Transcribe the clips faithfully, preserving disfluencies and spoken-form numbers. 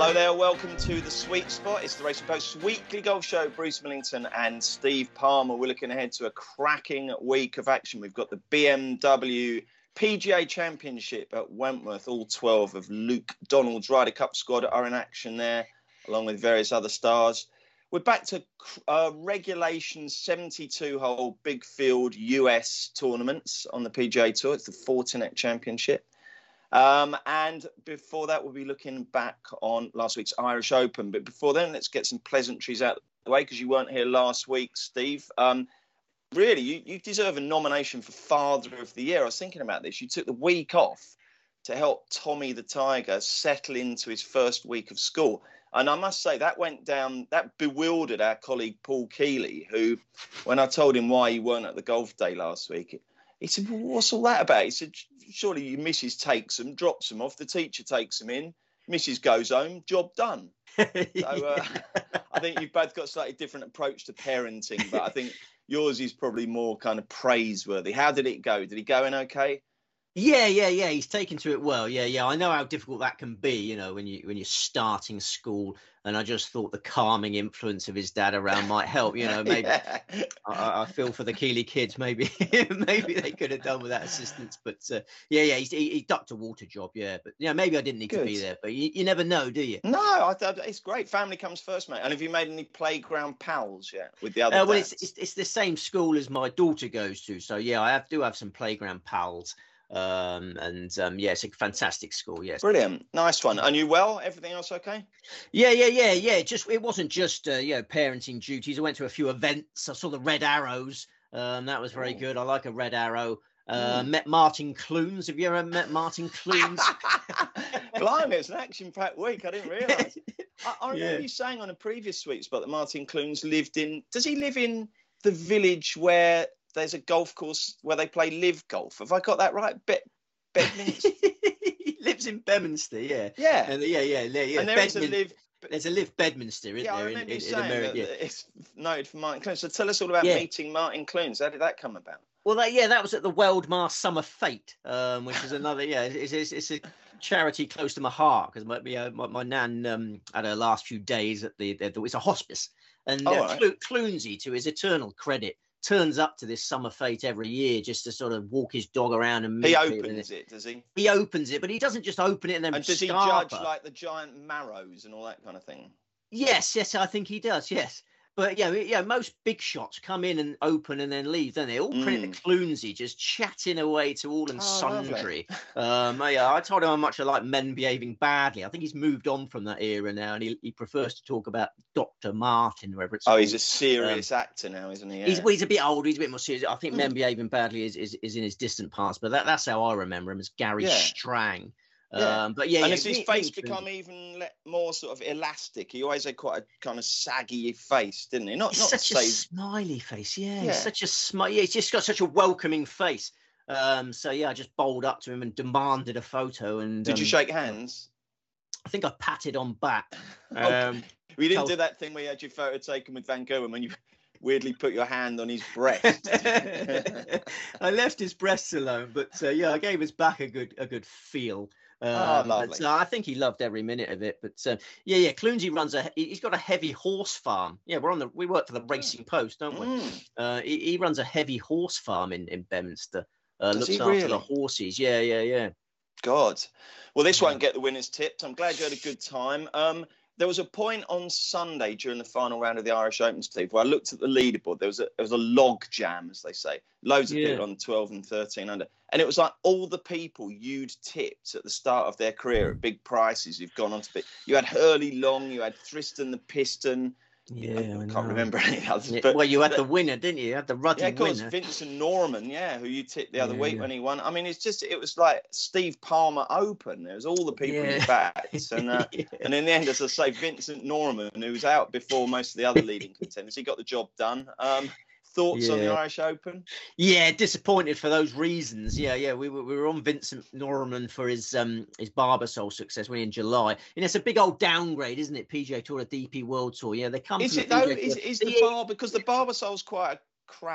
Hello there, welcome to The Sweet Spot. It's the Racing Post's weekly golf show. Bruce Millington and Steve Palmer. We're looking ahead to a cracking week of action. We've got the B M W P G A Championship at Wentworth. All twelve of Luke Donald's Ryder Cup squad are in action there, along with various other stars. We're back to uh, regulation seventy-two hole big field U S tournaments on the P G A Tour. It's the Fortinet Championship. Um, and before that, we'll be looking back on last week's Irish Open. But before then, let's get some pleasantries out of the way, because you weren't here last week, Steve. Um, really, you, you deserve a nomination for Father of the Year. I was thinking about this. You took the week off to help Tommy the Tiger settle into his first week of school. And I must say, that went down, that bewildered our colleague Paul Keeley, who, when I told him why he weren't at the golf day last week, he said, well, what's all that about? He said, surely your missus takes them, drops them off, the teacher takes them in, missus goes home, job done. So uh, I think you've both got a slightly different approach to parenting, but I think yours is probably more kind of praiseworthy. How did it go? Did he go in okay? Yeah, yeah, yeah. He's taken to it well. Yeah, yeah. I know how difficult that can be, you know, when you when you're starting school. And I just thought the calming influence of his dad around might help. You know, maybe yeah. I, I feel for the Keeley kids. Maybe maybe they could have done with that assistance. But uh, yeah, yeah. He's, he, he ducked a water job. Yeah, but yeah, maybe I didn't need Good. to be there. But you, you never know, do you? No, I, it's great. Family comes first, mate. And have you made any playground pals yet with the other? Uh, well, it's, it's it's the same school as my daughter goes to. So yeah, I have do have some playground pals. Um and um yeah, it's a fantastic school. Yes, brilliant, nice one. And you well? Everything else okay? Yeah, yeah, yeah, yeah. Just it wasn't just uh, you know, parenting duties. I went to a few events. I saw the Red Arrows. Um, that was very Ooh. good. I like a Red Arrow. Uh, mm. Met Martin Clunes. Have you ever met Martin Clunes? Blimey, it's an action-packed week. I didn't realise. I, I remember yeah. you saying on a previous Sweet Spot that Martin Clunes lived in. Does he live in the village where there's a golf course where they play live golf? Have I got that right? Be- Bedminster? He lives in Bedminster, yeah. Yeah. And yeah, yeah, yeah. yeah. And there Bedmin- is a live... There's a live Bedminster, isn't yeah, there? I remember in, you in, saying in America, that yeah. It's noted for Martin Clunes. So tell us all about yeah. meeting Martin Clunes. How did that come about? Well, that, yeah, that was at the Weldmar Summer Fete, um, which is another, yeah, it's, it's, it's a charity close to my heart, because my, my, my, my nan um, had her last few days at the, the, the it's a hospice. And uh, oh, right. Cl- Clunesy, to his eternal credit, turns up to this summer fete every year just to sort of walk his dog around and meet he opens it, does he? He opens it, but he doesn't just open it and then and does he judge like the giant marrows and all that kind of thing? Yes, yes, I think he does. Yes, but yeah, yeah, most big shots come in and open and then leave, don't they? All print mm. the Clunesy just chatting away to all and oh, sundry. um, yeah, I told him how much I like Men Behaving Badly. I think he's moved on from that era now, and he, he prefers to talk about Doctor Martin, wherever it's. Oh, called. He's a serious um, actor now, isn't he? Yeah. He's well, he's a bit older. He's a bit more serious. I think mm. Men Behaving Badly is, is is in his distant past, but that, that's how I remember him, as Gary yeah. Strang. Yeah. Um, but yeah, and yeah, has his face become even more sort of elastic? He always had quite a kind of saggy face, didn't he? Not He's not such say... a smiley face, yeah. yeah. He's such a smile. Yeah, he's just got such a welcoming face. Um, so yeah, I just bowled up to him and demanded a photo. And did um, you shake hands? I think I patted on back. Um, okay. We didn't told... do that thing where you had your photo taken with Van Gogh when you weirdly put your hand on his breast. I left his breasts alone, but uh, yeah, I gave his back a good a good feel. Um, oh, lovely. But, uh, I think he loved every minute of it. But uh, yeah, yeah, Clunesy runs a. He's got a heavy horse farm. Yeah, we're on the. We work for the Racing Post, don't we? Mm. Uh, he, he runs a heavy horse farm in in Bedminster. Uh, looks after really? the horses. Yeah, yeah, yeah. God. Well, this won't get the winners tipped. I'm glad you had a good time. Um, there was a point on Sunday during the final round of the Irish Open, Steve, where I looked at the leaderboard. There was a there was a log jam, as they say. Loads of yeah. people on twelve and thirteen under. And it was like all the people you'd tipped at the start of their career at big prices who've gone on to be. You had Hurley Long, you had Tristan the Piston. Yeah, I, I can't remember any others. Yeah, but, well, you had but, the winner, didn't you? You had the ruddy yeah, of course, winner. Vincent Norman, yeah, who you tipped the other yeah, week yeah. when he won. I mean, it's just, it was like Steve Palmer Open. There was all the people yeah. in your bats. And, uh, yeah. and in the end, as I say, Vincent Norman, who was out before most of the other leading contenders, he got the job done. Um, Thoughts yeah. on the Irish Open? Yeah, disappointed for those reasons. Yeah, yeah, we were we were on Vincent Norman for his um his Barbasol success when in July, and it's a big old downgrade, isn't it? P G A Tour, the D P World Tour. Yeah, they come. Is from it the though? Is, is the bar because the Barbasol's quite a crap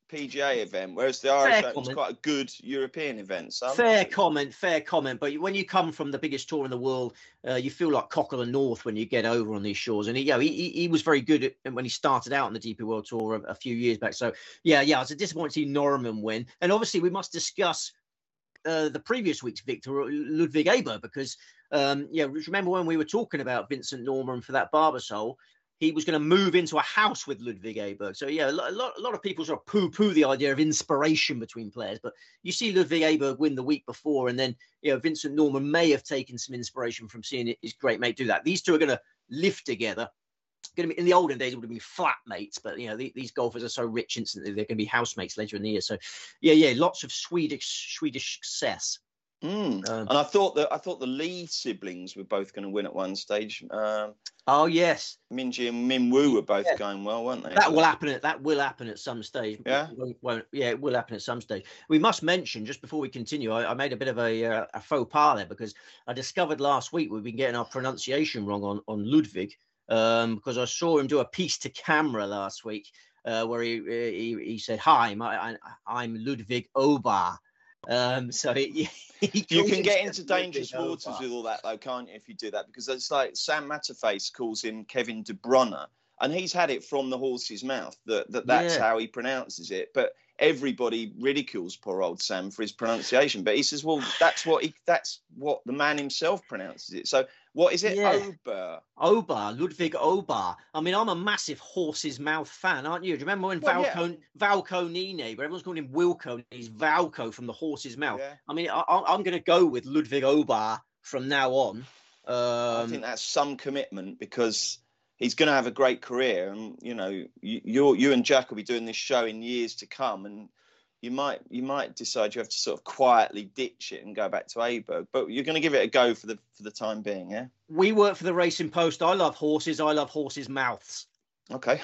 P G A event, whereas the Irish Open is quite a good European event. So fair comment, fair comment. But when you come from the biggest tour in the world, uh, you feel like Cock of the North when you get over on these shores. And he, you know, he, he was very good at, when he started out on the D P World Tour a, a few years back. So yeah, yeah, it's a disappointing to see Norman win. And obviously, we must discuss uh, the previous week's victor, Ludwig Aberg, because um, yeah, remember when we were talking about Vincent Norman for that Barbasol? He was going to move into a house with Ludwig Aberg. So, yeah, a lot, a lot of people sort of poo-poo the idea of inspiration between players. But you see Ludwig Aberg win the week before, and then, you know, Vincent Norman may have taken some inspiration from seeing his great mate do that. These two are going to live together. Going to be, in the olden days, it would have been flatmates. But, you know, the, these golfers are so rich instantly, they're going to be housemates later in the year. So, yeah, yeah, lots of Swedish Swedish success. Mm. Um, and I thought that I thought the Lee siblings were both going to win at one stage. Um, oh yes, Minjee and Min Woo were both yeah. going well, weren't they? That will happen. At, that will happen at some stage. Yeah, it won't, won't, yeah, it will happen at some stage. We must mention just before we continue. I, I made a bit of a, uh, a faux pas there because I discovered last week we've been getting our pronunciation wrong on on Ludwig um, because I saw him do a piece to camera last week uh, where he, he he said, "Hi, my, I, I'm Ludwig Aberg." Um, so he, he you can get into dangerous waters with all that, though, can't you? If you do that, because it's like Sam Matterface calls him Kevin De Bruyne, and he's had it from the horse's mouth that, that that's yeah. how he pronounces it. But everybody ridicules poor old Sam for his pronunciation. But he says, well, that's what he, that's what the man himself pronounces it. So what is it? Yeah. Aberg. Aberg, Ludwig Aberg. I mean, I'm a massive horse's mouth fan, aren't you? Do you remember when well, Valco, yeah. Valco Nine, but everyone's calling him Wilco, he's Valco from the horse's mouth. Yeah. I mean, I, I'm going to go with Ludwig Aberg from now on. Um, I think that's some commitment because he's going to have a great career, and you know, you you're, you and Jack will be doing this show in years to come, and you might you might decide you have to sort of quietly ditch it and go back to Aberg, but you're going to give it a go for the for the time being, yeah. We work for the Racing Post. I love horses. I love horses' mouths. Okay.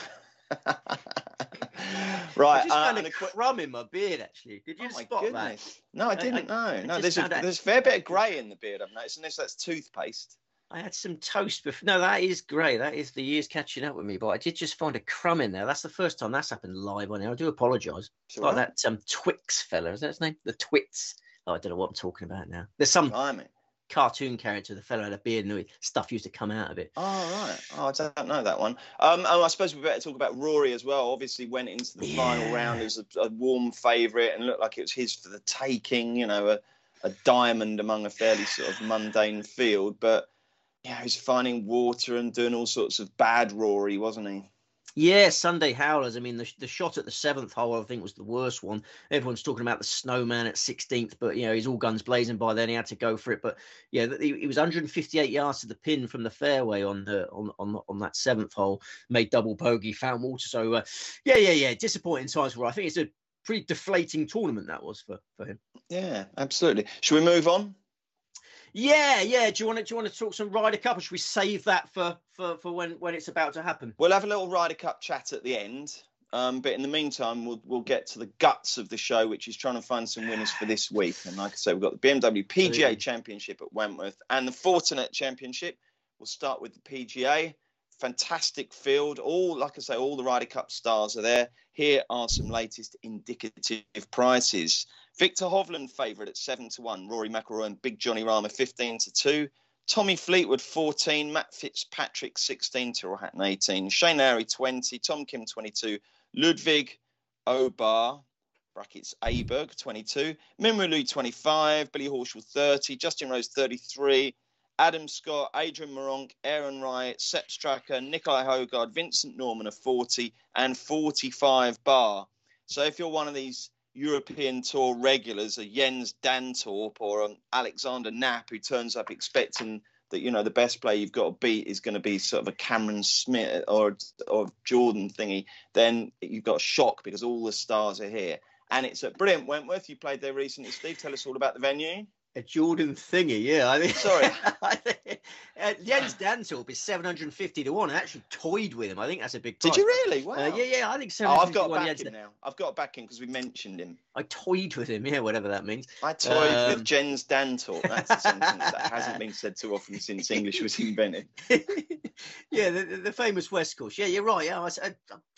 Right. I just found uh, a crumb in my beard, actually. Did you oh spot goodness. that? No, I didn't I, know. I no, there's a, there's a fair bit of grey in the beard, I've noticed, unless that's toothpaste. I had some toast before. No, that is great. That is the years catching up with me. But I did just find a crumb in there. That's the first time that's happened live on here. I do apologise. It's like right. that um, Twix fella. Is that his name? The Twits. Oh, I don't know what I'm talking about now. There's some Blimey. cartoon character. The fella had a beard and stuff used to come out of it. Oh, right. Oh, I don't know that one. Um, oh, I suppose we better talk about Rory as well. Obviously went into the yeah. final round as a, a warm favourite and looked like it was his for the taking, you know, a, a diamond among a fairly sort of mundane field. But yeah, he was finding water and doing all sorts of bad Rory, wasn't he? Yeah, Sunday howlers. I mean, the, the shot at the seventh hole, I think, was the worst one. Everyone's talking about the snowman at sixteenth, but, you know, he's all guns blazing by then. He had to go for it. But, yeah, he, he was one hundred fifty-eight yards to the pin from the fairway on the, on, on, on that seventh hole, made double bogey, found water. So, uh, yeah, yeah, yeah, disappointing times for him. I think it's a pretty deflating tournament that was for, for him. Yeah, absolutely. Should we move on? Yeah, yeah. Do you want to do you want to talk some Ryder Cup, or should we save that for, for, for when, when it's about to happen? We'll have a little Ryder Cup chat at the end, um, but in the meantime, we'll we'll get to the guts of the show, which is trying to find some winners for this week. And like I say, we've got the B M W P G A Championship at Wentworth and the Fortinet Championship. We'll start with the P G A. Fantastic field. All, like I say, all the Ryder Cup stars are there. Here are some latest indicative prices. Victor Hovland favourite at seven to one. Rory McIlroy and Big Johnny Rahmer fifteen to two. Tommy Fleetwood fourteen. Matt Fitzpatrick sixteen. Tyrrell Hatton eighteen. Shane Lowry twenty. Tom Kim twenty-two. Ludwig Aberg brackets Aberg twenty-two. Minwoo Lee twenty-five. Billy Horschel thirty. Justin Rose thirty-three. Adam Scott, Adrian Moronk, Aaron Wright, Sepp Straka, Nikolai Hogard, Vincent Norman are forty and forty-five bar. So if you're one of these European Tour regulars, a Jens Dantorp or an Alexander Knapp who turns up expecting that, you know, the best player you've got to beat is going to be sort of a Cameron Smith or or Jordan thingy, then you've got a shock because all the stars are here. And it's at brilliant Wentworth. You played there recently, Steve. Tell us all about the venue. A Jordan thingy, yeah. I think, Sorry. I think, uh, Jens Dantorp is seven hundred fifty to one. I actually toyed with him. I think that's a big price. Did you really? Wow. Uh, yeah, yeah. I think seven hundred fifty to one. Oh, I've got to back him now. I've got to back him because we mentioned him. I toyed with him, yeah, whatever that means. I toyed um, with Jens Dantorp. That's a sentence that hasn't been said too often since English was invented. Yeah, the, the famous West Course. Yeah, you're right. Yeah, I, I, I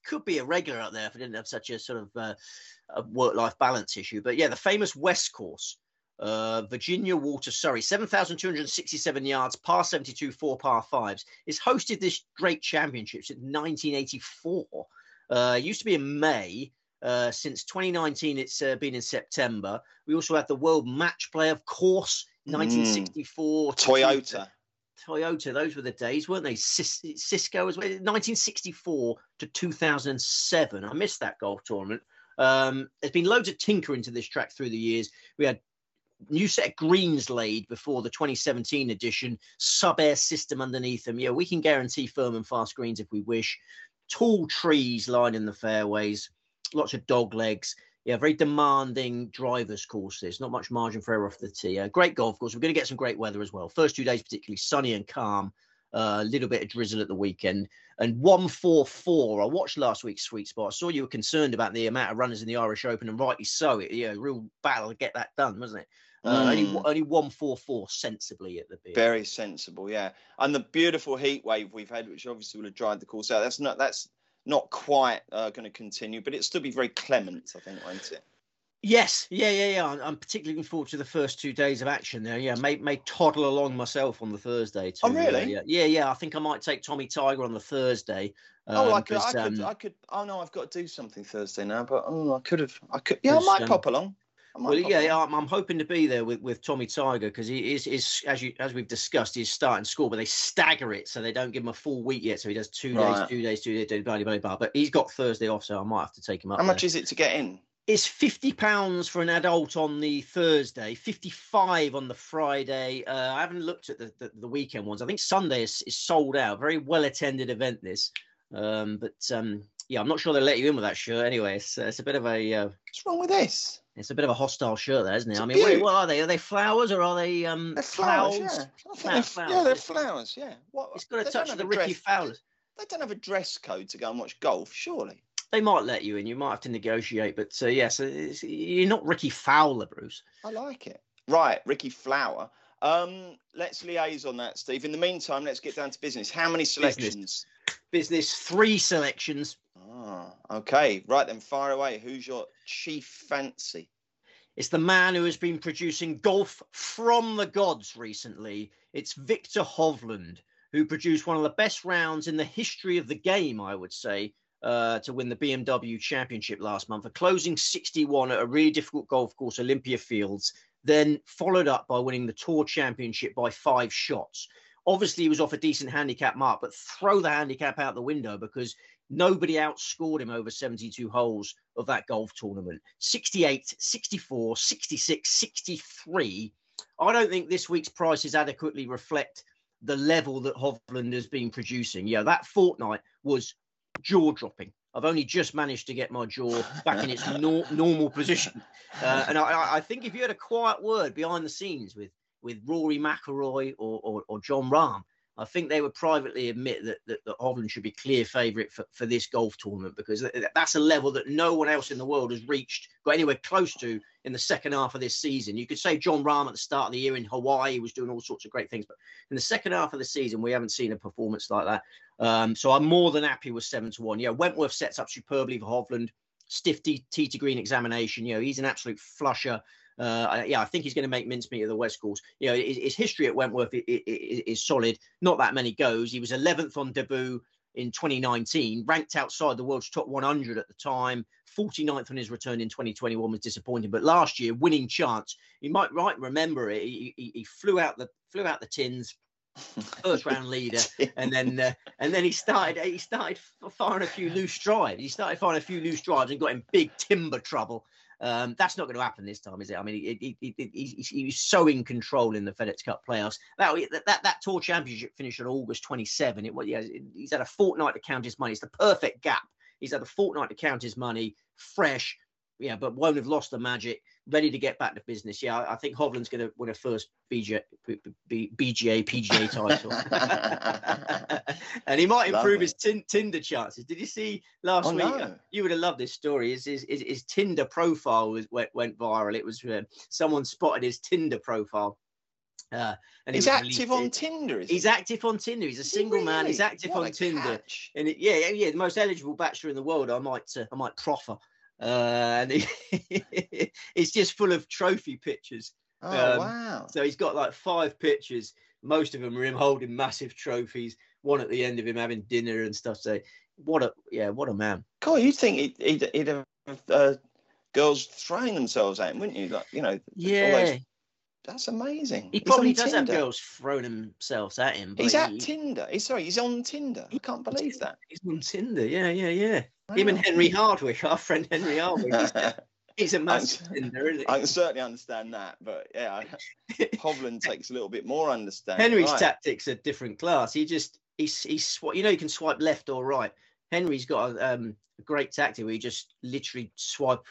could be a regular up there if I didn't have such a sort of uh, a work-life balance issue. But yeah, the famous West Course, uh, Virginia Water, Surrey, seven thousand two hundred sixty-seven yards, par seventy-two, four par fives. It's hosted this great championship since nineteen eighty-four. Uh, it used to be in May. Uh, since twenty nineteen, it's uh, been in September. We also have the World Match Play, of course, nineteen sixty-four. Mm. Toyota. Toyota, those were the days, weren't they? Cis- Cisco as well. nineteen sixty-four to two thousand seven. I missed that golf tournament. Um, there's been loads of tinkering to this track through the years. We had new set of greens laid before the twenty seventeen edition, sub-air system underneath them. Yeah, we can guarantee firm and fast greens if we wish. Tall trees lining the fairways. Lots of dog legs. Yeah, very demanding driver's course. There's not much margin for error off the tee. Uh, great golf course. We're going to get some great weather as well. First two days particularly sunny and calm. A uh, little bit of drizzle at the weekend. And one four four. I watched last week's Sweet Spot. I saw you were concerned about the amount of runners in the Irish Open, and rightly so. It, yeah, real battle to get that done, wasn't it? Uh, mm. Only only one four four sensibly at the beer. Very sensible, yeah. And the beautiful heat wave we've had, which obviously will have dried the course out. That's not that's. Not quite uh, going to continue, but it'll still be very clement, I think, won't it? Yes, yeah, yeah, yeah. I'm, I'm particularly looking forward to the first two days of action there. Yeah, may may toddle along myself on the Thursday too. Oh, really? Uh, yeah, yeah, yeah. I think I might take Tommy Tiger on the Thursday. Um, oh, I could, I could, um, I could. Oh no, I've got to do something Thursday now, but oh, I could have. I could. Yeah, I might um, pop along. Well, yeah, yeah, I'm, I'm hoping to be there with, with Tommy Tiger because he is, is as you as we've discussed, he's starting school, but they stagger it so they don't give him a full week yet. So he does two right. days, two days, two days, two days, blah, blah, blah. But he's got Thursday off, so I might have to take him up. How much there. is it to get in? It's fifty pounds for an adult on the Thursday, fifty-five on the Friday. Uh, I haven't looked at the, the, the weekend ones. I think Sunday is, is sold out. Very well attended event this, um, but um, yeah, I'm not sure they'll let you in with that shirt. Anyway, it's, uh, it's a bit of a. Uh, What's wrong with this? It's a bit of a hostile shirt, there, isn't it? I mean, what, what are they? Are they flowers or are they um, they're flowers? clouds? Yeah. They're, flowers. Yeah, they're flowers. Yeah. What, it's got a touch of the Ricky Fowler. They don't have a dress code to go and watch golf, surely. They might let you in. You might have to negotiate, but uh, yes, yeah, so you're not Ricky Fowler, Bruce. I like it. Right, Ricky Flower. Um, let's liaise on that, Steve. In the meantime, let's get down to business. How many selections? Business. business three selections. Ah, okay. Right then, fire away. Who's your chief fancy? It's the man who has been producing golf from the gods recently. It's Viktor Hovland, who produced one of the best rounds in the history of the game, I would say, uh, to win the B M W Championship last month. A closing sixty-one at a really difficult golf course, Olympia Fields, then followed up by winning the Tour Championship by five shots. Obviously, he was off a decent handicap mark, but throw the handicap out the window because nobody outscored him over seventy-two holes of that golf tournament. sixty-eight, sixty-four, sixty-six, sixty-three. I don't think this week's prices adequately reflect the level that Hovland has been producing. Yeah, that fortnight was jaw-dropping. I've only just managed to get my jaw back in its nor- normal position. Uh, and I, I think if you had a quiet word behind the scenes with, with Rory McIlroy or, or, or John Rahm, I think they would privately admit that, that, that Hovland should be clear favourite for, for this golf tournament because that's a level that no one else in the world has reached, got anywhere close to in the second half of this season. You could say John Rahm at the start of the year in Hawaii was doing all sorts of great things, but in the second half of the season, we haven't seen a performance like that. Um, so I'm more than happy with seven to one. Yeah, Wentworth sets up superbly for Hovland. Stiff tee to green examination. You know, he's an absolute flusher. Uh, yeah, I think he's going to make mincemeat of the West Course. You know, his, his history at Wentworth is, is, is solid. Not that many goes. He was eleventh on debut in twenty nineteen, ranked outside the world's top one hundred at the time. forty-ninth on his return in twenty twenty-one was disappointing, but last year, winning chance. You might right remember it. He, he, he flew out the flew out the tins. First round leader, and then uh, and then he started he started firing a few loose drives. He started firing a few loose drives and got in big timber trouble. Um, that's not going to happen this time, is it? I mean, he, he, he, he, he was so in control in the FedEx Cup playoffs. That that that Tour Championship finished on August twenty-seventh. It was yeah, he's had a fortnight to count his money. It's the perfect gap. He's had a fortnight to count his money, fresh. Yeah, but won't have lost the magic. Ready to get back to business. Yeah, I, I think Hovland's going to win a first B G A, B G A, P G A title, and he might improve Lovely. his tin, Tinder chances. Did you see last oh, week? No. You would have loved this story. His his, his, his Tinder profile was went, went viral. It was uh, someone spotted his Tinder profile. Uh, and he's he was active released, on Tinder, is he? He's active on Tinder. He's a Is single he man. He's really? active What on a Tinder. catch. And it, yeah, yeah, yeah, the most eligible bachelor in the world. I might, uh, I might proffer. Uh, and he, it's just full of trophy pictures. Oh, um, wow. So he's got like five pictures. Most of them are him holding massive trophies. One at the end of him having dinner and stuff. So what a, yeah, what a man. God, you'd think he'd, he'd, he'd have uh, girls throwing themselves at him, wouldn't you? Like, you know, yeah. all those, that's amazing. He He's probably on does Tinder. have girls throwing themselves at him. But he's at he, Tinder. He's sorry, he's on Tinder. I can't believe that. He's on Tinder. Yeah, yeah, yeah. Wow. Him and Henry Hardwick, our friend Henry Hardwick. He's, he's a massive Tinder, isn't he? I can certainly understand that, but yeah, Hovland takes a little bit more understanding. Henry's right. tactics are different class. He just he's he's you know you can swipe left or right. Henry's got a, um, a great tactic where you just literally swipe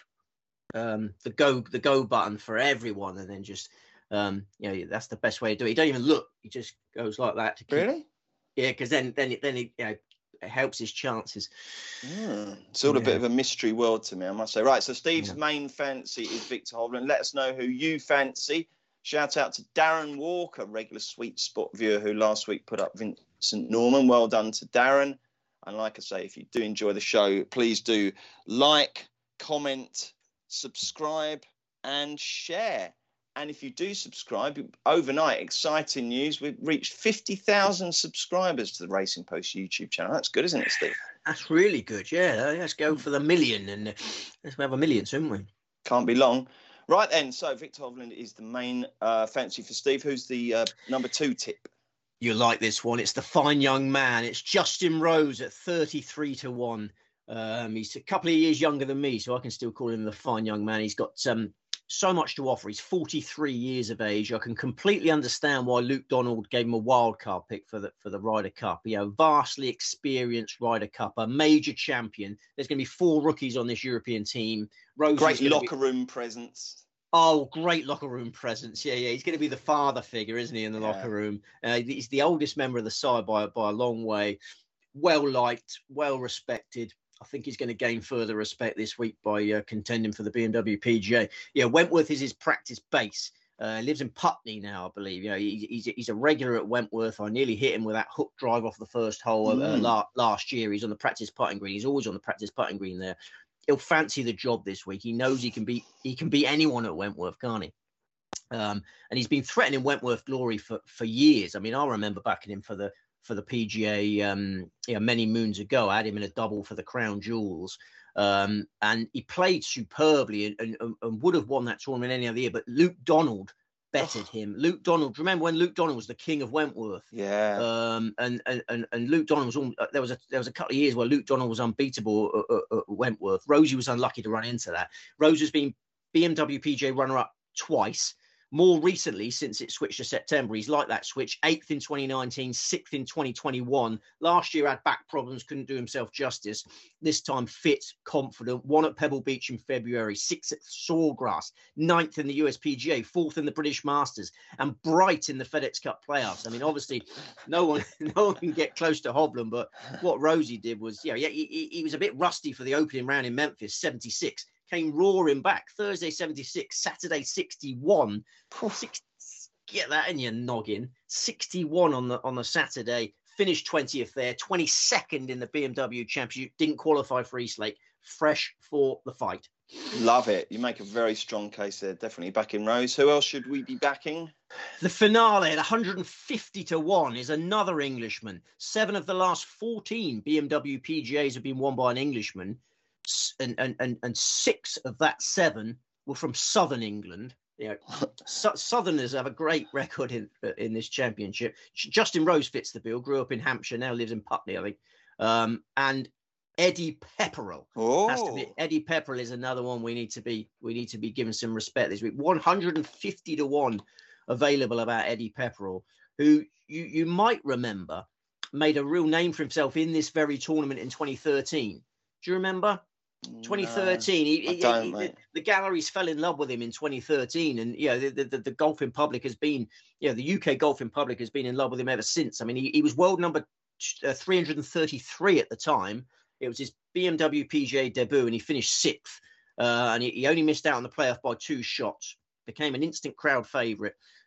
um, the go the go button for everyone, and then just um, you know that's the best way to do it. He don't even look. He just goes like that to keep. Really? Yeah, because then then it, then it, you know, it helps his chances. Mm, it's all yeah. a bit of a mystery world to me, I must say. Right, so Steve's yeah. main fancy is Viktor Hovland. Let us know who you fancy. Shout out to Darren Walker, regular Sweet Spot viewer, who last week put up Vincent Norman. Well done to Darren. And like I say, if you do enjoy the show, please do like, comment, subscribe, and share. And if you do subscribe, overnight, exciting news, we've reached fifty thousand subscribers to the Racing Post YouTube channel. That's good, isn't it, Steve? That's really good, yeah. Let's go for the million, and uh, let's have a million soon, we? Can't be long. Right then, so Viktor Hovland is the main uh, fancy for Steve. Who's the uh, number two tip? You like this one. It's the fine young man. It's Justin Rose at thirty-three to one. Um, he's a couple of years younger than me, so I can still call him the fine young man. He's got um, so much to offer. He's forty-three years of age. I can completely understand why Luke Donald gave him a wild card pick for the for the Ryder Cup. You know, vastly experienced Ryder Cup, a major champion. There's going to be four rookies on this European team. Rosie's Great locker be... room presence. Oh, great locker room presence. Yeah, yeah. He's going to be the father figure, isn't he, in the yeah. locker room? Uh, he's the oldest member of the side by, by a long way. Well-liked, well-respected. I think he's going to gain further respect this week by uh, contending for the B M W P G A. Yeah, Wentworth is his practice base. Uh, lives in Putney now, I believe. You know, he, he's he's a regular at Wentworth. I nearly hit him with that hook drive off the first hole mm. uh, la- last year. He's on the practice putting green. He's always on the practice putting green there. He'll fancy the job this week. He knows he can beat he can beat anyone at Wentworth, can't he? Um, and he's been threatening Wentworth glory for, for years. I mean, I remember backing him for the for the P G A um, you know, many moons ago. I had him in a double for the Crown Jewels, um, and he played superbly and, and, and would have won that tournament any other year. But Luke Donald bettered oh. him. Luke Donald, remember when Luke Donald was the king of Wentworth? Yeah. Um, and, and and and Luke Donald was all, there was a there was a couple of years where Luke Donald was unbeatable at, at, at Wentworth. Rosie was unlucky to run into that. Rosie has been B M W P G A runner-up twice. More recently, since it switched to September, he's like that switch. Eighth in twenty nineteen, sixth in twenty twenty-one. Last year had back problems, couldn't do himself justice. This time fit, confident. Won at Pebble Beach in February, sixth at Sawgrass, ninth in the U S P G A, fourth in the British Masters, and bright in the FedEx Cup playoffs. I mean, obviously, no one, no one can get close to Hovland, but what Rosie did was, yeah, yeah, he, he was a bit rusty for the opening round in Memphis, seventy-six. Came roaring back. Thursday seventy-six, Saturday sixty-one. sixty, get that in your noggin. sixty-one on the on the Saturday. Finished twentieth there. twenty-second in the B M W Championship. Didn't qualify for East Lake. Fresh for the fight. Love it. You make a very strong case there. Definitely backing Rose. Who else should we be backing? The finale at one hundred fifty to one is another Englishman. Seven of the last fourteen B M W P G As have been won by an Englishman. And, and and and six of that seven were from Southern England. You know, so, Southerners have a great record in in this championship. Justin Rose fits the bill. Grew up in Hampshire, now lives in Putney, I think. Um, and Eddie Pepperell oh. has to be. Eddie Pepperell is another one we need to be we need to be given some respect this week. one hundred fifty to one available about Eddie Pepperell, who you you might remember made a real name for himself in this very tournament in twenty thirteen. Do you remember? twenty thirteen, no, he, he, he, the, the galleries fell in love with him in twenty thirteen, and you know the, the, the golfing public has been, you know, the U K golfing public has been in love with him ever since. I mean, he, he was world number uh, three hundred thirty-three at the time. It was his B M W P G A debut, and he finished sixth. Uh, and he, he only missed out on the playoff by two shots. Became an instant crowd favourite.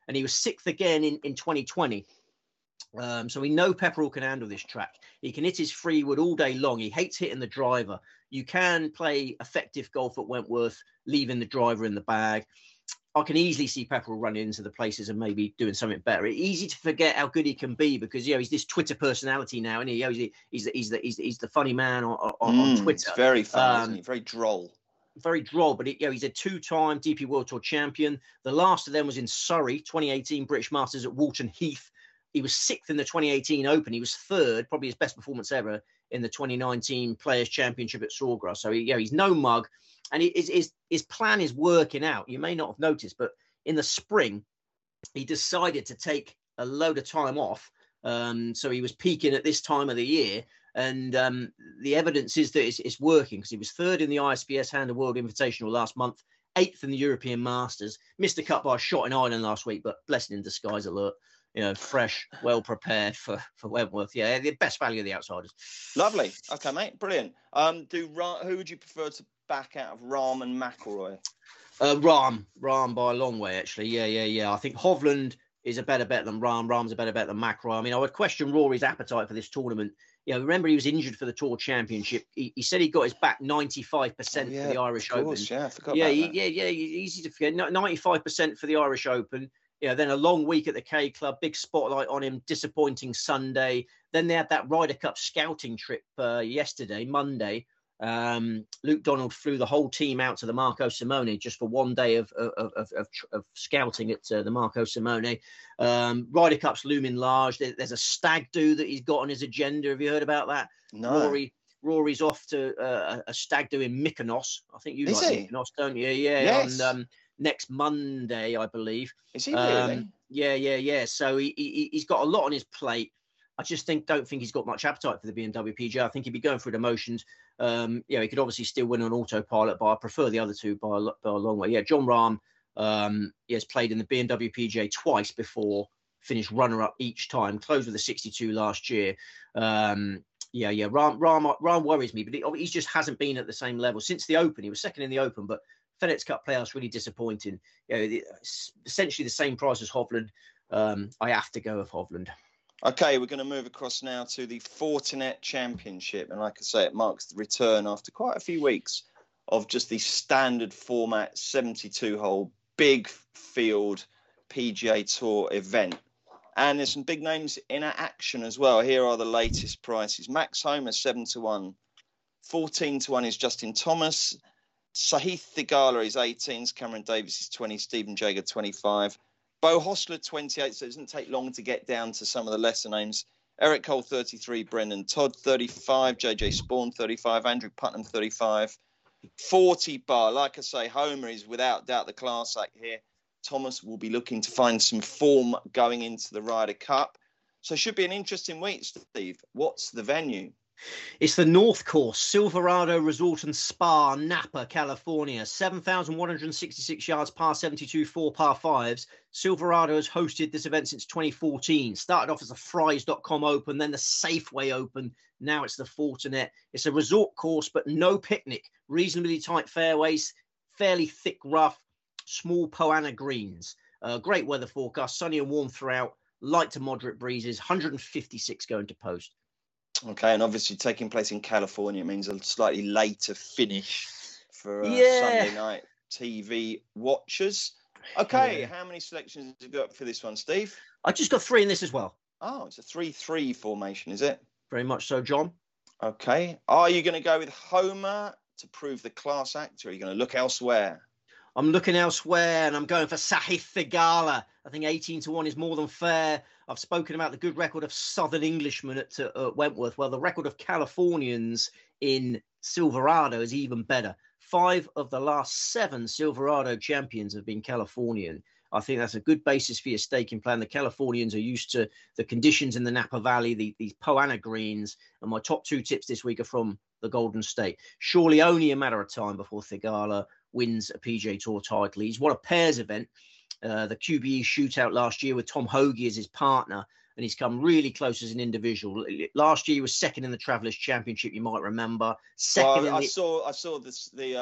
and he was sixth again in, in twenty twenty. Um, so we know Pepperell can handle this track. He can hit his free wood all day long. He hates hitting the driver. You can play effective golf at Wentworth, leaving the driver in the bag. I can easily see Pepperell running into the places and maybe doing something better. It's easy to forget how good he can be because, you know, he's this Twitter personality now, and he, you know, he's, he's, he's, the, he's, he's the funny man on, on, mm, on Twitter. It's very funny, um, isn't he? Very droll. Very droll, but it, you know, he's a two-time D P World Tour champion. The last of them was in Surrey, twenty eighteen British Masters at Walton Heath. He was sixth in the twenty eighteen Open. He was third, probably his best performance ever, in the twenty nineteen Players Championship at Sawgrass. So, he, you know, he's no mug, and he, his, his, his plan is working out. You may not have noticed, but in the spring, he decided to take a load of time off. Um, so he was peaking at this time of the year. And um, the evidence is that it's, it's working, because he was third in the I S P S Handle World Invitational last month, eighth in the European Masters, missed a cut by a shot in Ireland last week, but blessing in disguise alert. You know, fresh, well prepared for, for Wentworth. Yeah, the best value of the outsiders. Lovely. Okay, mate. Brilliant. Um, do who would you prefer to back out of Rahm and McIlroy? Uh, Rahm, Rahm by a long way, actually. Yeah, yeah, yeah. I think Hovland is a better bet than Rahm. Rahm's a better bet than McIlroy. I mean, I would question Rory's appetite for this tournament. You know, remember he was injured for the Tour Championship. He, he said he got his back ninety-five percent oh, yeah, for the Irish of course, Open. Yeah, I forgot yeah, about he, that. yeah, yeah. Easy to forget. ninety-five percent for the Irish Open. You know, then a long week at the K Club, big spotlight on him, disappointing Sunday. Then they had that Ryder Cup scouting trip uh, yesterday, Monday. Um, Luke Donald flew the whole team out to the Marco Simone just for one day of of, of, of, of scouting at uh, the Marco Simone. Um, Ryder Cup's looming large. There, there's a stag do that he's got on his agenda. Have you heard about that? No. Rory, Rory's off to uh, a stag do in Mykonos. I think you Is like he? Mykonos, don't you? Yeah, yes. on um, next Monday, I believe. Is he really? Um, yeah, yeah, yeah. So he, he he's got a lot on his plate. I just think don't think he's got much appetite for the B M W P G A. I think he'd be going through the motions. Um, you know, he could obviously still win on autopilot, but I prefer the other two by a, by a long way. Yeah, John Rahm, um, he has played in the B M W P G A twice before, finished runner-up each time, closed with a sixty-two last year. Um, yeah, yeah, Rahm, Rahm, Rahm worries me, but he, he just hasn't been at the same level since the Open. He was second in the Open, but FedEx Cup playoffs really disappointing. You know, it's essentially the same price as Hovland. Um, I have to go with Hovland. Okay, we're going to move across now to the Fortinet Championship. And like I say, it marks the return after quite a few weeks of just the standard format seventy-two hole big field P G A Tour event. And there's some big names in action as well. Here are the latest prices. Max Homa, seven to one. fourteen to one is Justin Thomas. Sahith Theegala is eighteen. Cameron Davis is twenty. Stephen Jager, twenty-five. Beau Hossler, twenty-eight, so it doesn't take long to get down to some of the lesser names. Eric Cole, thirty-three. Brendan Todd, thirty-five. J J Spawn, thirty-five. Andrew Putnam, thirty-five. forty bar. Like I say, Homer is without doubt the class act here. Thomas will be looking to find some form going into the Ryder Cup. So it should be an interesting week, Steve. What's the venue? It's the North Course, Silverado Resort and Spa, Napa, California. seven thousand one hundred sixty-six yards, par seventy-two, four par fives. Silverado has hosted this event since twenty fourteen. Started off as the Fry's dot com Open, then the Safeway Open. Now it's the Fortinet. It's a resort course, but no picnic. Reasonably tight fairways, fairly thick rough, small Poana greens. Uh, great weather forecast, sunny and warm throughout. Light to moderate breezes, one hundred fifty-six going to post. Okay, and obviously taking place in California means a slightly later finish for uh, yeah. Sunday night T V watchers. Okay, yeah. How many selections have you got for this one, Steve? I just got three in this as well. Oh, it's a three three formation, is it? Very much so, John. Okay. Are you going to go with Homer to prove the class act, or are you going to look elsewhere? I'm looking elsewhere, and I'm going for Sahith Theegala. I think eighteen to one is more than fair. I've spoken about the good record of Southern Englishmen at uh, Wentworth. Well, the record of Californians in Silverado is even better. Five of the last seven Silverado champions have been Californian. I think that's a good basis for your staking plan. The Californians are used to the conditions in the Napa Valley, the, these Poana greens. And my top two tips this week are from the Golden State. Surely only a matter of time before Theegala wins a P G A Tour title. He's won a pairs event, uh, the Q B E shootout last year with Tom Hoge as his partner, and he's come really close as an individual. Last year he was second in the Travelers Championship, you might remember. Second well, in I the... saw I saw this the um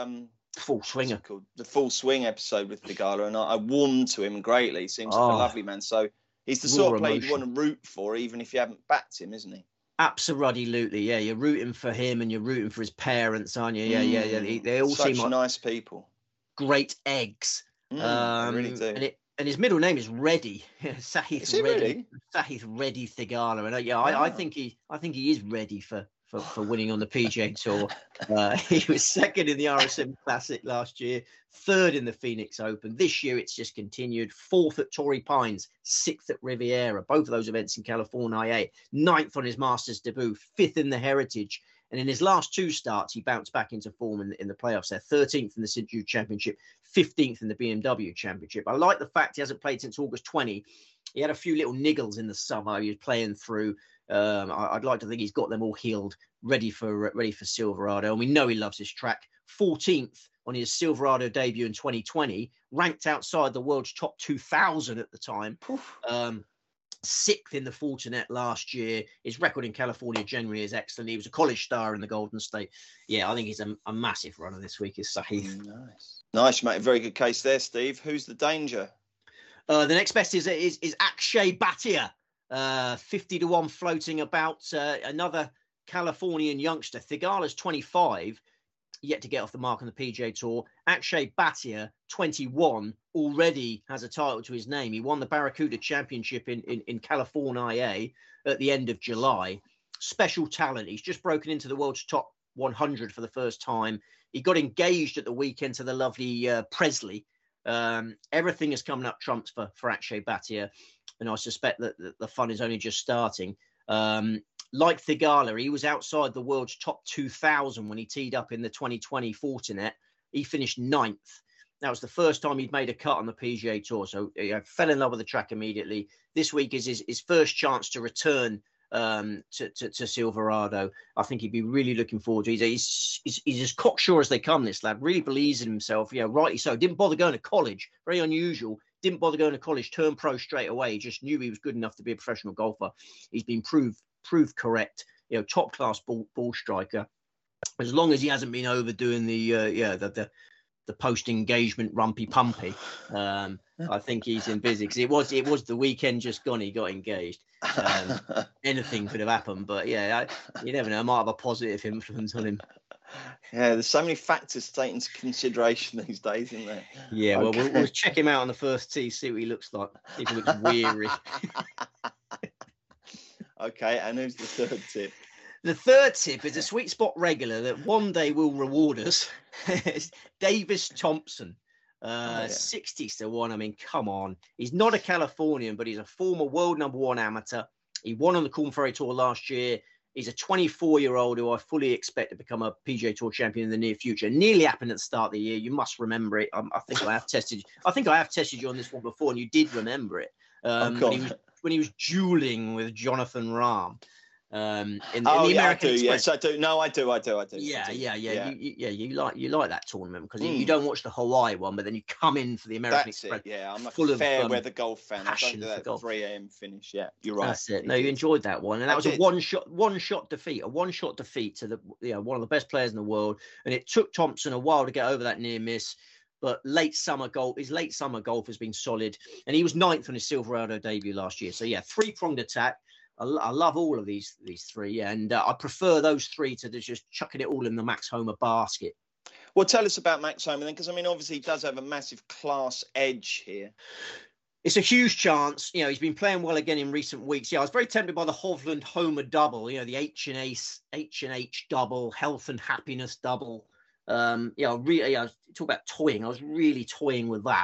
Full swinger. Called the Full Swing episode with Theegala, and I, I warmed to him greatly. He seems Oh, like a lovely man. So he's the sort of player you emotion. want to root for, even if you haven't backed him, isn't he? Absolutely, yeah. You're rooting for him, and you're rooting for his parents, aren't you? Yeah, mm. yeah, yeah. They, they all Such seem like nice people. Great eggs. Mm, um, they really do. And, it, and his middle name is Reddy. Sahith is he Reddy. Really? Sahith Reddy Theegala, and uh, yeah, wow. I, I think he, I think he is ready for. For, for winning on the P G A Tour. Uh, he was second in the R S M Classic last year, third in the Phoenix Open. This year, it's just continued. Fourth at Torrey Pines, sixth at Riviera, both of those events in California, ninth on his Masters debut, fifth in the Heritage. And in his last two starts, he bounced back into form in, in the playoffs there, thirteenth in the Saint Jude Championship, fifteenth in the B M W Championship. I like the fact he hasn't played since August twentieth. He had a few little niggles in the summer he was playing through. Um, I, I'd like to think he's got them all healed, ready for ready for Silverado. And we know he loves this track. fourteenth on his Silverado debut in twenty twenty, ranked outside the world's top two thousand at the time. Um, sixth in the Fortinet last year. His record in California generally is excellent. He was a college star in the Golden State. Yeah, I think he's a, a massive runner this week, is Sahith. Nice. Nice, mate. Very good case there, Steve. Who's the danger? Uh, the next best is, is, is Akshay Bhatia. Uh, fifty to one floating about, uh, another Californian youngster. Theegala's twenty-five, yet to get off the mark on the P G A Tour. Akshay Bhatia, twenty-one, already has a title to his name. He won the Barracuda Championship in, in, in California at the end of July. Special talent. He's just broken into the world's top one hundred for the first time. He got engaged at the weekend to the lovely uh, Presley. Um, everything is coming up trumps for, for Akshay Bhatia, and I suspect that the, the fun is only just starting. Um, like Theegala, he was outside the world's top two thousand when he teed up in the twenty twenty Fortinet. He finished ninth. That was the first time he'd made a cut on the P G A Tour, so he fell in love with the track immediately. This week is his, his first chance to return um, to, to, to Silverado. I think he'd be really looking forward to it. He's, he's, he's as cocksure as they come, this lad. Really believes in himself. Yeah, rightly so. Didn't bother going to college. Very unusual. Didn't bother going to college. Turned pro straight away. He just knew he was good enough to be a professional golfer. He's been proved proved correct. You know, top class ball, ball striker. As long as he hasn't been overdoing the uh, yeah the the, the post engagement rumpy pumpy. Um, I think he's in busy because it was it was the weekend just gone. He got engaged. Um, anything could have happened, but yeah, I, you never know. I might have a positive influence on him. Yeah, there's so many factors to take into consideration these days, isn't there? Yeah, well, okay. we'll, we'll check him out on the first tee, see what he looks like. See if he looks weary. Okay, and who's the third tip? The third tip is a sweet spot regular that one day will reward us. It's Davis Thompson. Uh, oh, yeah. sixty to one. I mean, come on. He's not a Californian, but he's a former world number one amateur. He won on the Korn Ferry Tour last year. He's a twenty-four-year-old who I fully expect to become a P G A Tour champion in the near future. Nearly happened at the start of the year. You must remember it. Um, I think I have tested. I think I have tested you on this one before, and you did remember it. Um, oh, when, he was, when he was dueling with Jonathan Rahm. Um, in, oh, in the yeah, American I do. Express. Yes, I do. No, I do. I do. I do. Yeah, I do. yeah, yeah, yeah. You, you, yeah. You like you like that tournament because mm. you don't watch the Hawaii one, but then you come in for the American That's Express. It, yeah, I'm a full fair of, um, weather golf fan. I don't do that three a.m. finish. Yeah, you're right. That's it. No, you enjoyed that one, and that I was did. a one shot, one shot defeat, a one shot defeat to the you know one of the best players in the world, and it took Thompson a while to get over that near miss. But late summer golf, his late summer golf has been solid, and he was ninth on his Silverado debut last year. So yeah, three pronged attack. I love all of these these three, and uh, I prefer those three to just chucking it all in the Max Homa basket. Well, tell us about Max Homa then, because I mean, obviously, he does have a massive class edge here. It's a huge chance. You know, he's been playing well again in recent weeks. Yeah, I was very tempted by the Hovland Homa double. You know, the H and H H and H double, health and happiness double. Um, yeah, really, I was, talk about toying. I was really toying with that.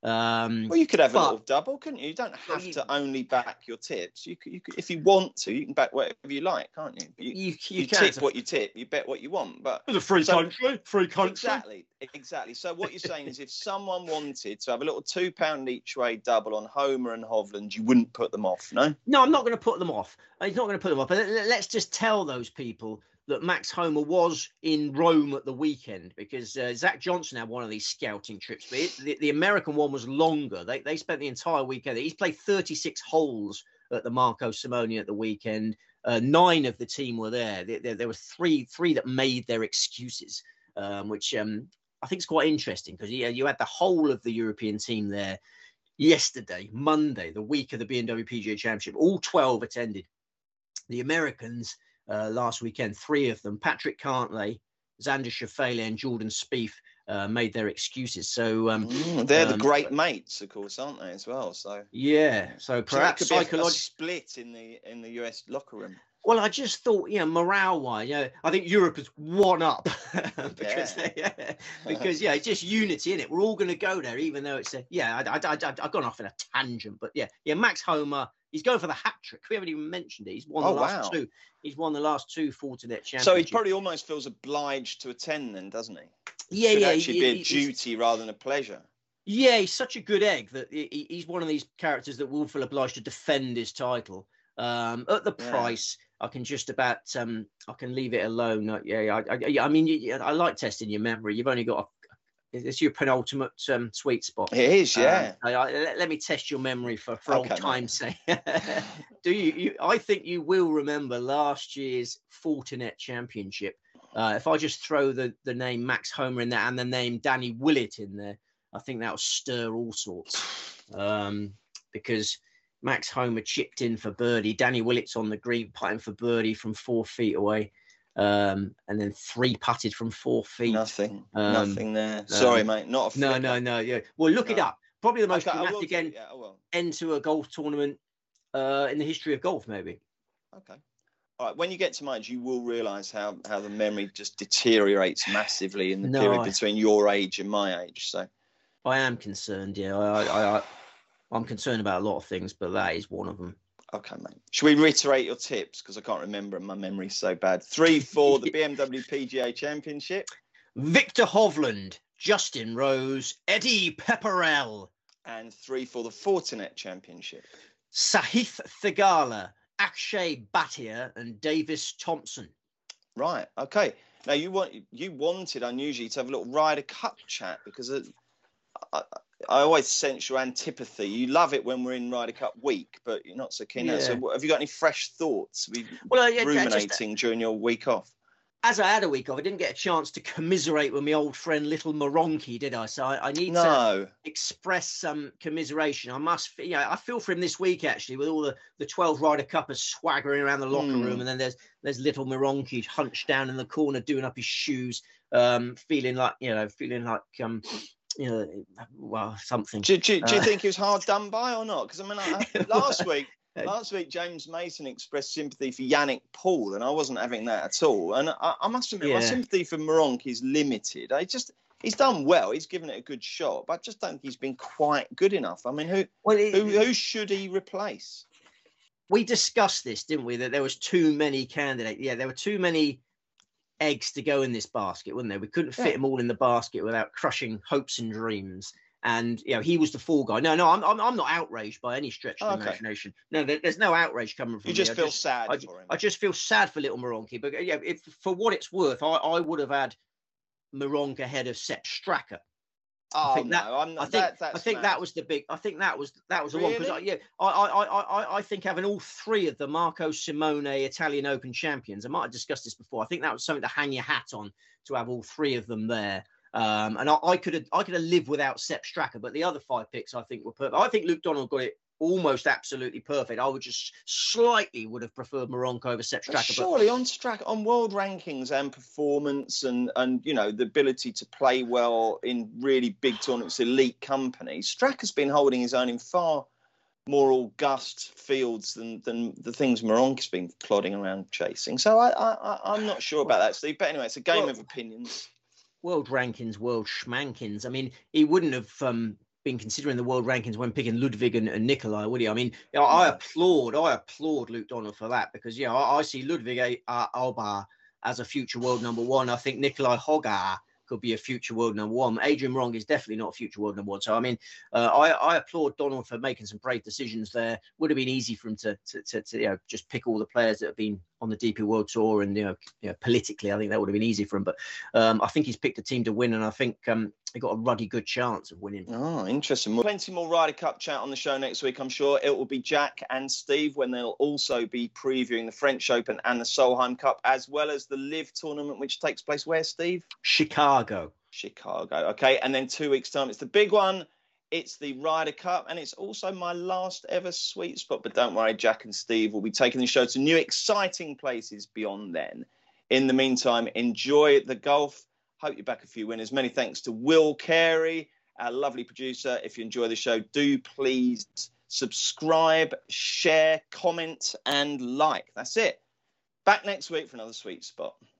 Um, well, you could have but, a little double, couldn't you? You don't have well, you, to only back your tips. You could, you could, if you want to, you can back whatever you like, can't you? You, you, you, you can. tip what you tip. You bet what you want. But it's a free so, country, free country. Exactly, exactly. So what you're saying is, if someone wanted to have a little two pound each way double on Homer and Hovland, you wouldn't put them off, no? No, I'm not going to put them off. He's not going to put them off. But let's just tell those people that Max Homa was in Rome at the weekend, because uh, Zach Johnson had one of these scouting trips, but it, the, the American one was longer. They they spent the entire weekend. He's played thirty-six holes at the Marco Simone at the weekend. Uh, nine of the team were there. There, there, there were three three that made their excuses, um, which um, I think it's quite interesting because yeah, you had the whole of the European team there yesterday, Monday, the week of the B M W P G A Championship. All twelve attended. The Americans uh, last weekend, three of them, Patrick Cantlay, Xander Schauffele and Jordan Spieth, uh, made their excuses. So um, mm, they're um, the great mates, of course, aren't they, as well? So yeah, so perhaps so psychologically split in the in the U S locker room. Well, I just thought, you know, morale-wise, you know, I think Europe has one up because, yeah. yeah, because yeah, it's just unity in it. We're all going to go there, even though it's a yeah. I, I, I, I've gone off in a tangent, but yeah, yeah. Max Homer, he's going for the hat trick. We haven't even mentioned it. He's won oh, the last wow. two. He's won the last two Fortinet championships. So he probably almost feels obliged to attend, then, doesn't he? Yeah, Should yeah. actually he, be a he, duty rather than a pleasure. Yeah, he's such a good egg that he, he's one of these characters that will feel obliged to defend his title um, at the price. Yeah. I can just about, um, I can leave it alone. Uh, yeah, I, I, I mean, you, I like testing your memory. You've only got, a, it's your penultimate um, sweet spot. It is, yeah. Um, I, I, let, let me test your memory for, for okay, old time's sake. Do you, you, I think you will remember last year's Fortinet Championship. Uh, if I just throw the, the name Max Homer in there and the name Danny Willett in there, I think that'll stir all sorts. Um, because Max Homer chipped in for birdie. Danny Willett's on the green, putting for birdie from four feet away. Um, and then three putted from four feet. Nothing. Um, nothing there. Um, Sorry, mate. Not a No, no, no. Yeah. Well, look no. it up. Probably the most okay, dramatic end, yeah, end to a golf tournament uh, in the history of golf, maybe. Okay. All right. When you get to my age, you will realise how, how the memory just deteriorates massively in the no, period I... between your age and my age. So I am concerned, yeah. I, I, I, I'm concerned about a lot of things, but that is one of them. Okay, mate. Should we reiterate your tips? Because I can't remember and my memory's so bad. Three for the B M W P G A Championship. Victor Hovland, Justin Rose, Eddie Pepperell. And three for the Fortinet Championship. Sahith Theegala, Akshay Bhatia and Davis Thompson. Right, okay. Now, you want you wanted, unusually, to have a little Ryder Cup chat because it, I, I always sense your antipathy. You love it when we're in Ryder Cup week, but you're not so keen. Yeah. So have you got any fresh thoughts? Have you well, uh, yeah, ruminating just, during your week off? As I had a week off, I didn't get a chance to commiserate with my old friend Little Moronky, did I? So I, I need no. to express some commiseration. I must, you know, I feel for him this week, actually, with all the, the twelve Ryder Cuppers swaggering around the locker mm. room. And then there's there's Little Moronky hunched down in the corner, doing up his shoes, um, feeling like, you know, feeling like... Um, you know, well, something. Do, do, do you uh, think he was hard done by or not? Because I mean, I, last week, last week James Mason expressed sympathy for Yannick Paul, and I wasn't having that at all. And I, I must admit, yeah. my sympathy for Moronky is limited. I just, he's done well. He's given it a good shot, but I just don't think he's been quite good enough. I mean, who, well, it, who, who should he replace? We discussed this, didn't we? That there was too many candidates. Yeah, there were too many eggs to go in this basket, wasn't there? We couldn't fit yeah. them all in the basket without crushing hopes and dreams. And you know, he was the fall guy. No, no, I'm I'm, I'm not outraged by any stretch of oh, the okay. imagination. No, there, there's no outrage coming from you. Just me. feel just, sad I, for him. I just feel sad for little Moronky. But yeah, if for what it's worth, I, I would have had Moronk ahead of Sepp Straka. Oh I think no, that, I'm not, I think, that, that's I think mad. that was the big. I think that was that was the really? one because yeah, I, I I I think having all three of the Marco Simone Italian Open champions. I might have discussed this before. I think that was something to hang your hat on, to have all three of them there. Um, and I, I could have I could have lived without Sepp Straka, but the other five picks I think were perfect. I think Luke Donald got it almost absolutely perfect. I would just slightly would have preferred Moronk over Sepp Straka. But surely on Straka, on world rankings and performance and and you know the ability to play well in really big tournaments, elite companies, Straka's been holding his own in far more august fields than than the things Moronky's been plodding around chasing. So I, I I'm not sure about that, Steve. But anyway, it's a game well, of opinions. World rankings, world schmankings. I mean, he wouldn't have um, been considering the world rankings when picking Ludwig and, and Nikolai, would he? I mean, you know, I applaud, I applaud Luke Donald for that because, yeah, I, I see Ludwig uh, Alba as a future world number one. I think Nikolai Hogar could be a future world number one. Adrian Morong is definitely not a future world number one. So, I mean, uh, I, I applaud Donald for making some brave decisions there. Would have been easy for him to, to, to, to you know, just pick all the players that have been on the D P World Tour, and you know, you know, politically, I think that would have been easy for him. But um, I think he's picked a team to win, and I think um, he got a ruddy good chance of winning. Oh, interesting. Plenty more Ryder Cup chat on the show next week, I'm sure. It will be Jack and Steve when they'll also be previewing the French Open and the Solheim Cup, as well as the Live tournament, which takes place where, Steve? Chicago. Chicago. Okay, and then two weeks' time, it's the big one. It's the Ryder Cup, and it's also my last ever Sweet Spot. But don't worry, Jack and Steve will be taking the show to new exciting places beyond then. In the meantime, enjoy the golf. Hope you're back a few winners. Many thanks to Will Carey, our lovely producer. If you enjoy the show, do please subscribe, share, comment, and like. That's it. Back next week for another Sweet Spot.